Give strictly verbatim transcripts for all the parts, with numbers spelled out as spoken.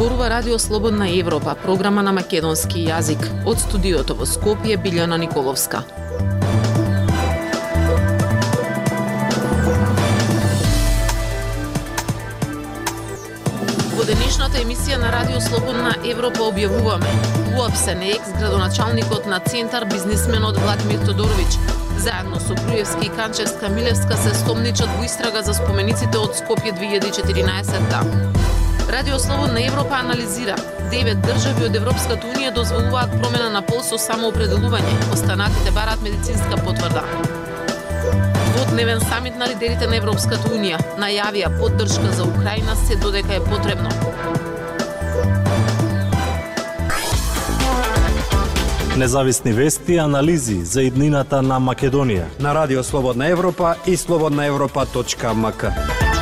зборува Радио Слободна Европа, програма на македонски јазик. Од студиото во Скопје, Билјана Николовска. Во денешната емисија на Радио Слободна Европа објавуваме: уапсен е екс-градоначалникот на Центар, бизнисменот Владимир Тодоровиќ. Заедно со Груевски и Канчевска Милевска се стомничат во истрага за спомениците од Скопје две илјади и четиринаесетта. Радио Слободна Европа анализира: девет држави од Европската унија дозволуваат промена на пол со самоопределување, останатите бараат медицинска потврда. Дводневен самит на лидерите на Европската унија најавија поддршка за Украина се додека е потребно. Независни вести и анализи за иднината на Македонија на Радио Слободна Европа и слободна европа точка ем ка.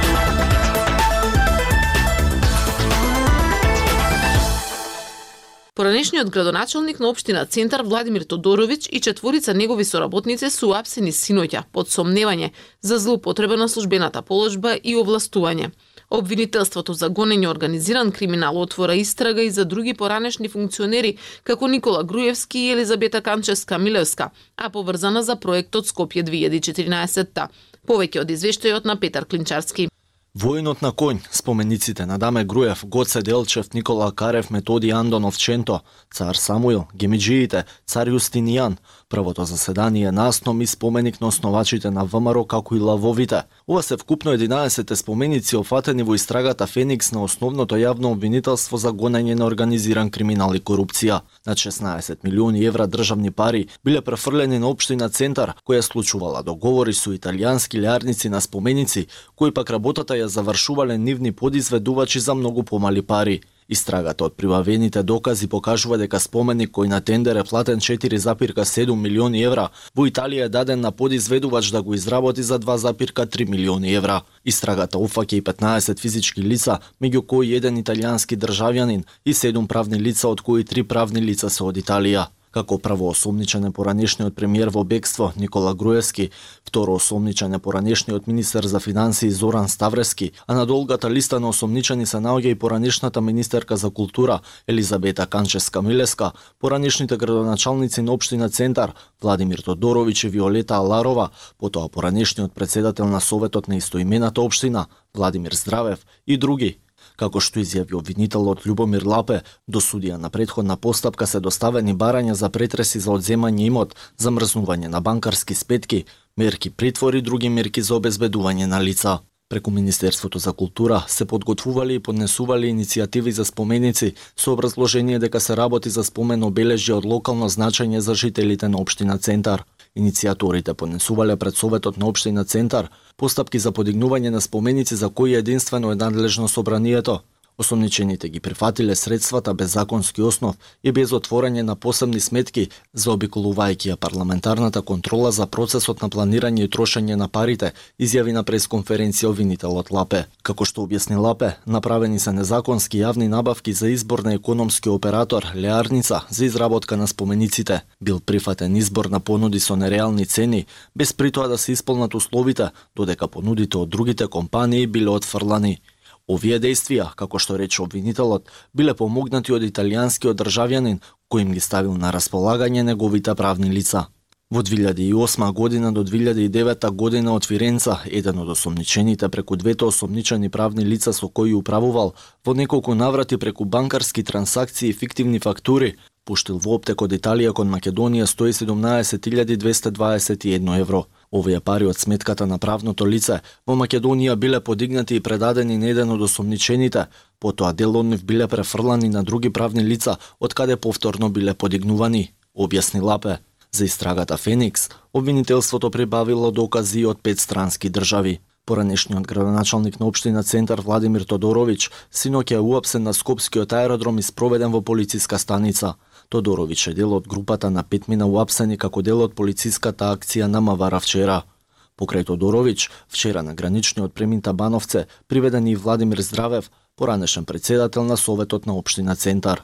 Поранешниот градоначалник на општина Центар Владимир Тодоровиќ и четворица негови соработници су апсени синоќа под сомневање за злоупотреба на службената положба и овластување. Обвинителството за гонење организиран криминал отвора истрага и за други поранешни функционери како Никола Груевски и Елизабета Канчевска Милевска, а поврзана за проектот Скопје две илјади и четиринаесетта. Повеќе од извештајот на Петар Клинчарски. Војнот на конј, спомениците на Даме Груев, Гоце Делчев, Никола Карев, Методи Андонов Ченто, цар Самуил, гемиџиите, цар Јустинијан, првото заседание на Асном и споменик на основачите на ВМРО како и лавовите. Ова се вкупно единаесет споменици офатени во истрагата Феникс на основното јавно обвинителство за гонење на организиран криминал и корупција. Над шеснаесет милиони евра државни пари биле префрлени на општина Центар, која случувала договори со италијански леарници на споменици, кои пак работата ја завршувале нивни подизведувачи за многу помали пари. Истрагата од прибавените докази покажува дека споменик кој на тендер е платен четири запирка седум милиони евра, во Италија е даден на подизведувач да го изработи за два запирка три милиони евра. Истрагата опфаќа и петнаесет физички лица, меѓу кои еден италијански државјанин и седум правни лица, од кои три правни лица се од Италија. Како прво осомничен е поранешниот премиер во бегство Никола Груевски, второ осомничен е поранешниот министер за финансии Зоран Ставрески, а на долгата листа на осомничени се наоѓа и поранешната министерка за култура Елизабета Канчевска Милевска, поранешните градоначалници на општина Центар Владимир Тодоровиќ и Виолета Аларова, потоа поранешниот председател на советот на истоимената општина Владимир Здравев и други. Како што изјави обвинителот Љубомир Лапе, до судија на претходна постапка се доставени барања за претреси за одземање имот, замрзнување на банкарски спетки, мерки притвор и други мерки за обезбедување на лица. Преку Министерството за култура се подготвували и поднесували иницијативи за споменици со образложение дека се работи за спомен обележје од локално значење за жителите на општина Центар. Иницијаторите поднесувале пред Советот на општина Центар постапки за подигнување на споменици за кои единствено е надлежно собранието. Осомничените ги прифатиле средствата без законски основ и без отворање на посебни сметки, заобиколувајќи ја парламентарната контрола за процесот на планирање и трошење на парите, изјави на пресконференција обвинителот Лапе. Како што објасни Лапе, направени се незаконски јавни набавки за избор на економски оператор, леарница, за изработка на спомениците. Бил прифатен избор на понуди со нереални цени, без при тоа да се исполнат условите, додека понудите од другите компании биле отфрлани. Овие действија, како што рече обвинителот, биле помогнати од италијанскиот државјанин, кој им ги ставил на располагање неговите правни лица. Во две илјади и осма година до две илјади и девета година од Фиренца, еден од осомничените преку двете осомничени правни лица со кои управувал, во неколку наврати преку банкарски трансакции и фиктивни фактури, пуштил во оптек од Италија кон Македонија сто и седумнаесет илјади двесте дваесет и едно евро. Овие пари од сметката на правното лице во Македонија биле подигнати и предадени на еден од осомничените, потоа дел од нив биле префрлани на други правни лица, од каде повторно биле подигнувани, објасни Лапе. За истрагата Феникс, обвинителството прибавило докази од пет странски држави. Поранешниот градоначалник на општина Центар Владимир Тодоровиќ синоќа е уапсен на Скопскиот аеродром и спроведен во полициска станица. Тодоровиќ е дел од групата на петмина уапсени како дел од полициската акција на Мавара вчера. Покрај Тодоровиќ, вчера на граничниот премин Табановце приведен и Владимир Здравев, поранешен председател на Советот на општина Центар.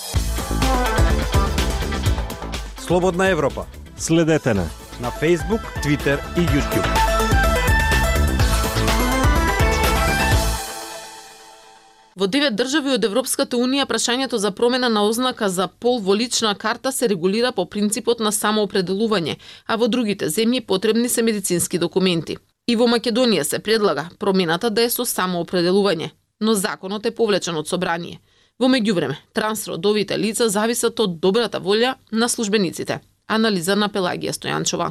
Слободна Европа. Следете на на Facebook, Twitter и YouTube. Во девет држави од Европската унија прашањето за промена на ознака за пол во лична карта се регулира по принципот на самоопределување, а во другите земји потребни се медицински документи. И во Македонија се предлага промената да е со самоопределување, но законот е повлечен од собрание. Во меѓувреме, трансродовите лица зависат од добрата волја на службениците. Анализа на Пелагија Стојанчова.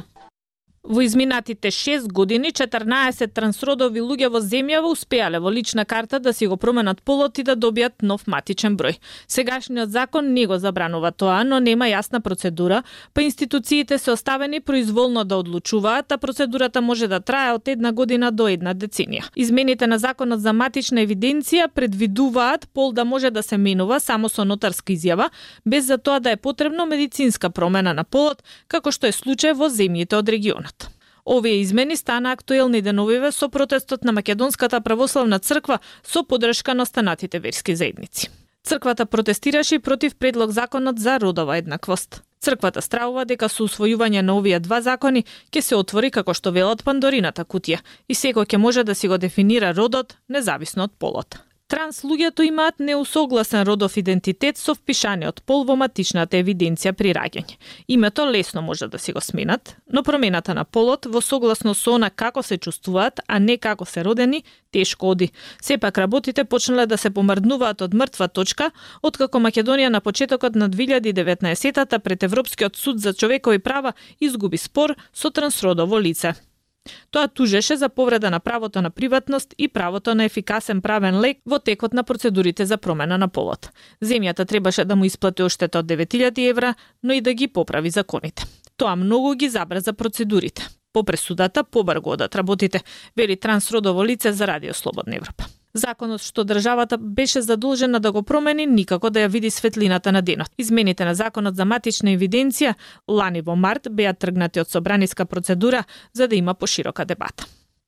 Во изминатите шест години, четрнаесет трансродови луѓе во земјава успеале во лична карта да си го променат полот и да добијат нов матичен број. Сегашниот закон не го забранува тоа, но нема јасна процедура, па институциите се оставени произволно да одлучуваат, а процедурата може да трае од една година до една деценија. Измените на законот за матична евиденција предвидуваат пол да може да се менува само со нотарска изјава, без за тоа да е потребно медицинска промена на полот, како што е случај во земјите од регионот. Овие измени стана актуелни деновиве со протестот на Македонската православна црква со поддршка на останатите верски заедници. Црквата протестираше против предлог законот за родова еднаквост. Црквата стравува дека со усвојување на овие два закони ќе се отвори, како што велат, Пандорината кутија и секој ќе може да си го дефинира родот независно од полот. Транс луѓето имаат неусогласен родов идентитет со впишаниот пол во матичната евиденција при раѓање. Името лесно може да си го сменат, но промената на полот во согласно со она како се чувствуваат, а не како се родени, тешко оди. Сепак работите почнале да се помрднуваат од мртва точка, откако Македонија на почетокот на две илјади и деветнаесетта пред Европскиот суд за човекови права изгуби спор со трансродово лице. Тоа тужеше за повреда на правото на приватност и правото на ефикасен правен лек во текот на процедурите за промена на полот. Земјата требаше да му исплати оштета од девет илјади евра, но и да ги поправи законите. Тоа многу ги забрза процедурите. По пресудата побрзо одат работите, вели трансродово лице за Радио Слободна Европа. Законот што државата беше задолжена да го промени никако да ја види светлината на денот. Измените на законот за матична евиденција лани во март беа тргнати од собраниска процедура за да има поширока дебата.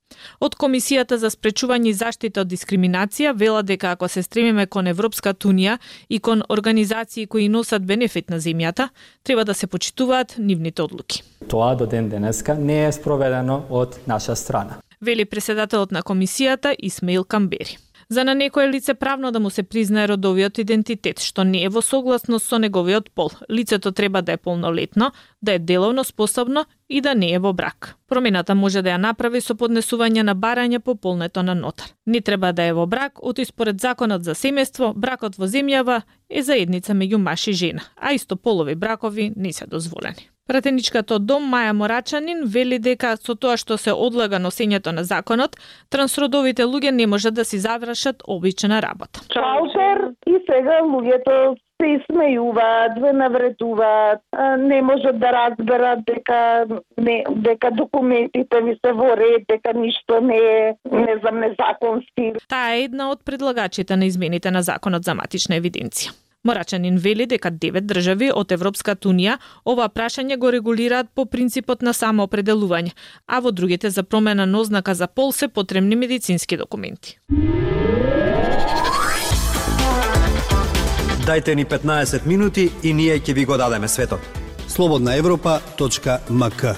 Од Комисијата за спречување и заштита од дискриминација вела дека ако се стремиме кон Европската унија и кон организации кои носат бенефит на земјата, треба да се почитуваат нивните одлуки. Тоа до ден денеска не е спроведено од наша страна, вели преседателот на комисијата Исмаил Камбери. За на некое лице правно да му се признае родовиот идентитет, што не е во согласност со неговиот пол. Лицето треба да е полнолетно, да е деловно способно и да не е во брак. Промената може да ја направи со поднесување на барање по полнето на нотар. Не треба да е во брак, оти според законот за семејство, бракот во земјава е заедница меѓу маж и жена, а истополови бракови не се дозволени. Пратеничката од дом Маја Морачанин вели дека со тоа што се одлага носењето на законот, трансродовите луѓе не можат да си завршат обична работа. Чаутер и сега луѓето се смејуваат, ве навредуваат, не можат да разберат дека не, дека документите ви се во ред, дека ништо не е, не знам, незаконски. Таа е една од предлагачите на измените на законот за матична евиденција. Морачанин вели дека девет држави од Европската унија ова прашање го регулираат по принципот на самоопределување, а во другите за промена на ознака за пол се потребни медицински документи. Дајте ни петнаесет минути и ние ќе ви го дадеме светот. слободна европа точка ем ка.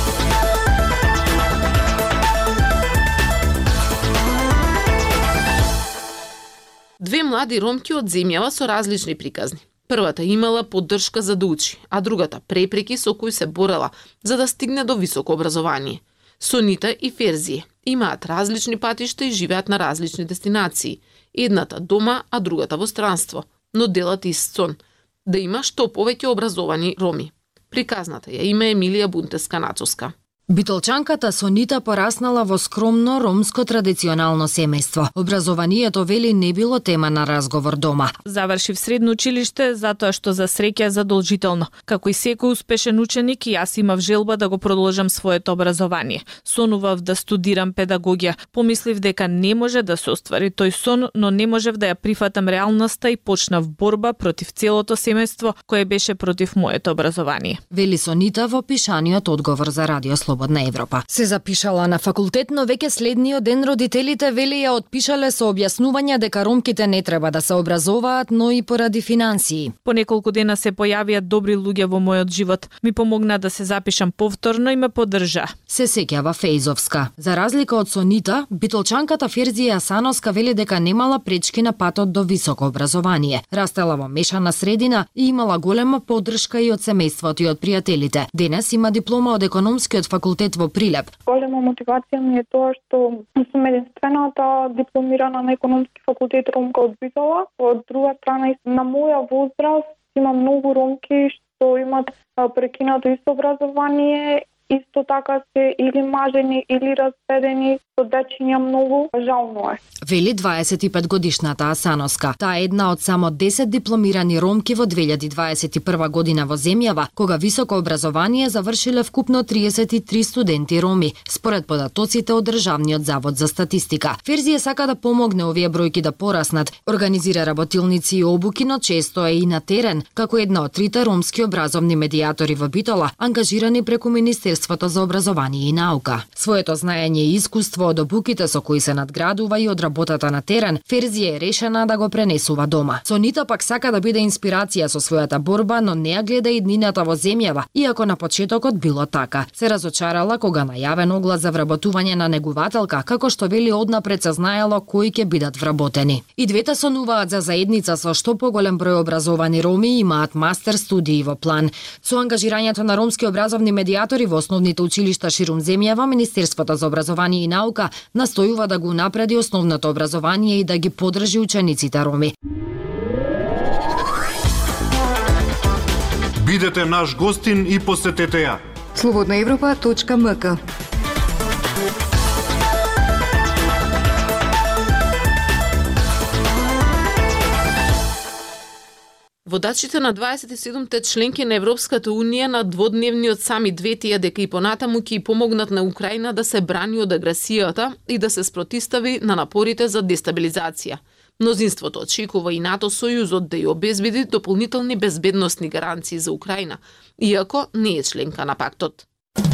Две млади ромки од земјава со различни приказни. Првата имала поддршка за да учи, а другата препреки со кои се борела за да стигне до високо образование. Сонита и Ферзие имаат различни патишта и живеат на различни дестинации. Едната дома, а другата во странство, но делат ист сон – да има што повеќе образовани роми. Приказната ја има Емилија Бунтеска-Нацовска. Битолчанката Сонита пораснала во скромно ромско традиционално семејство. Образованието вели не било тема на разговор дома. Завршив средно училиште затоа што за среќа е задолжително. Како и секој успешен ученик, и јас имав желба да го продолжам своето образование. Сонував да студирам педагогија. Помислив дека не може да се оствари тој сон, но не можев да ја прифатам реалноста и почнав борба против целото семејство кое беше против моето образование. Вели Сонита во пишаниот одговор за Радио Слободна Слободна Европа. Се запишала на факултет, но веќе следниот ден родителите вели ја отпишале со објаснување дека ромките не треба да се образуваат, но и поради финансии. По неколку дена се појавија добри луѓе во мојот живот. Ми помогна да се запишам повторно и ме поддржа. Се сеќава Фејзовска. За разлика од Сонита, битолчанката Ферзија Асановска вели дека немала пречки на патот до високо образование. Растела во мешана средина и имала голема поддршка и од семејството и од пријателите. Денес има диплома од економскиот факултет во Прилеп. Голема мотивација ми е тоа што сум единствената дипломирана на економски факултет ромка од Битола. Од друга страна, на моја возраст има многу ромки што имат прекинато исто образование, исто така се или мажени или разведени, со дечиња многу, жално е. Вели дваесет и пет годишната Асановска. Таа е една од само десет дипломирани ромки во две илјади дваесет и прва година во земјава, кога високо образование завршиле вкупно триесет и три студенти роми, според податоците од Државниот завод за статистика. Ферзија сака да помогне овие бројки да пораснат, организира работилници и обуки, но често е и на терен, како една од трите ромски образовни медијатори во Битола, ангажирани преку Министерството за образование и наука. Своето знаење и искуство од обуките со кои се надградува и од работата на терен, Ферзија е решена да го пренесува дома. Сонита пак сака да биде инспирација со својата борба, но не ја гледа иднината во земјава, иако на почетокот било така. Се разочарала кога најавен оглас за вработување на негувателка, како што вели однапред се знаело кои ќе бидат вработени. И двете сонуваат за заедница со што поголем број образовани роми имаат мастер студии во план. Со ангажирањето на ромски образовни медијатори во основните училишта ширум земјава, Министерството за образование и наука настојува да го напреди основното образование и да ги поддржи учениците роми. Бидете наш гостин и посетете ја. слободна европа точка ем ка. Водачите на дваесет и седумте членки на Европската Унија на дводневниот самит ветија дека и понатаму ќе помогнат на Украина да се брани од агресијата и да се спротистави на напорите за дестабилизација. Мнозинството очекува и НАТО сојузот да ја обезбеди дополнителни безбедносни гаранции за Украина, иако не е членка на пактот.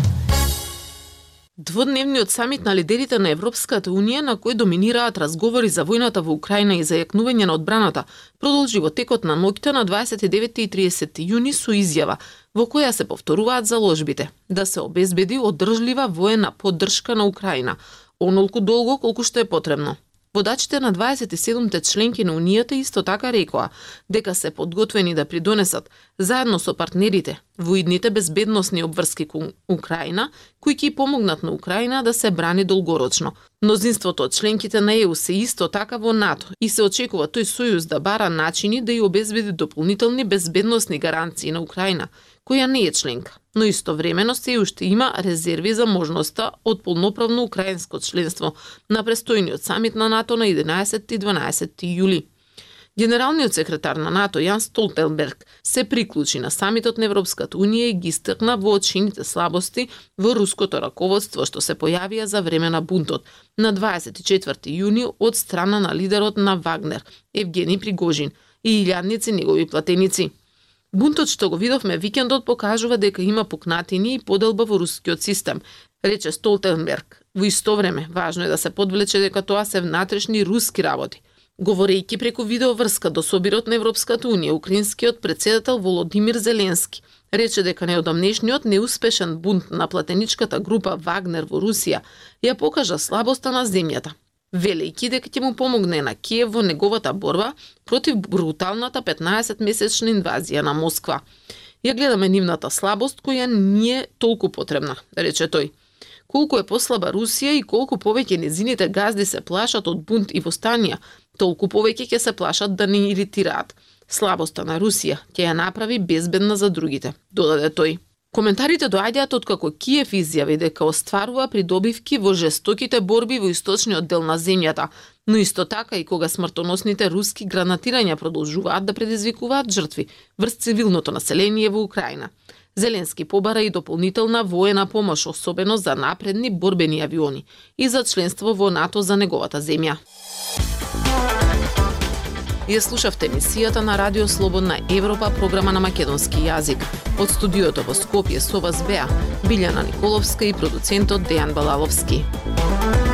Дводневниот самит на лидерите на Европската Унија, на кој доминираат разговори за војната во Украина и за јакнување на одбраната, продолжи во текот на ноќта на дваесет и деветти и тридесети јуни со изјава во која се повторуваат заложбите да се обезбеди одржлива воена поддршка на Украина, онолку долго колку што е потребно. Водачите на дваесет и седумте членки на Унијата исто така рекоа дека се подготвени да придонесат заедно со партнерите во идните безбедносни обврски кон Украина, кои ќе помогнат на Украина да се брани долгорочно. Мнозинството од членките на Е У се исто така во НАТО и се очекува тој сојуз да бара начини да ја обезбеди дополнителни безбедносни гаранции на Украина, која не е членка, но истовремено се уште има резерви за можноста од полноправно украинско членство на престојниот самит на НАТО на единаесетти и дванаесетти јули. Генералниот секретар на НАТО Јанс Столтенберг се приклучи на самитот на Европската Унија и ги истакна воочените слабости во руското раководство што се појавија за време на бунтот на дваесет и четврти јуни од страна на лидерот на Вагнер Евгени Пригожин и илјадници негови платеници. Бунтот што го видовме викендот покажува дека има пукнатини и поделба во рускиот систем, рече Столтенберг. Во исто време, важно е да се подвлече дека тоа се внатрешни руски работи. Говорејќи преку видеоврска до собирот на Европската Унија, украинскиот претседател Володимир Зеленски рече дека неодамнешниот неуспешен бунт на платеничката група Вагнер во Русија ја покажа слабоста на земјата, велејќи дека ќе му помогне на Киев во неговата борба против бруталната петнаесетмесечна инвазија на Москва. Ја гледаме нивната слабост која ни е толку потребна, рече тој. Колку е послаба Русија и колку повеќе незините газди се плашат од бунт и востанија, толку повеќе ќе се плашат да не иритираат. Слабоста на Русија ќе ја направи безбедна за другите, додаде тој. Коментарите доаѓаат од како Киев изјави дека остварува придобивки во жестоките борби во источниот дел на земјата, но исто така и кога смртоносните руски гранатирања продолжуваат да предизвикуваат жртви врз цивилното население во Украина. Зеленски побара и дополнителна воена помош, особено за напредни борбени авиони и за членство во НАТО за неговата земја. Ја слушавте емисијата на Радио Слободна Европа, програма на македонски јазик. Од студиото во Скопје со вас беа Билјана Николовска и продуцентот Дејан Балаловски.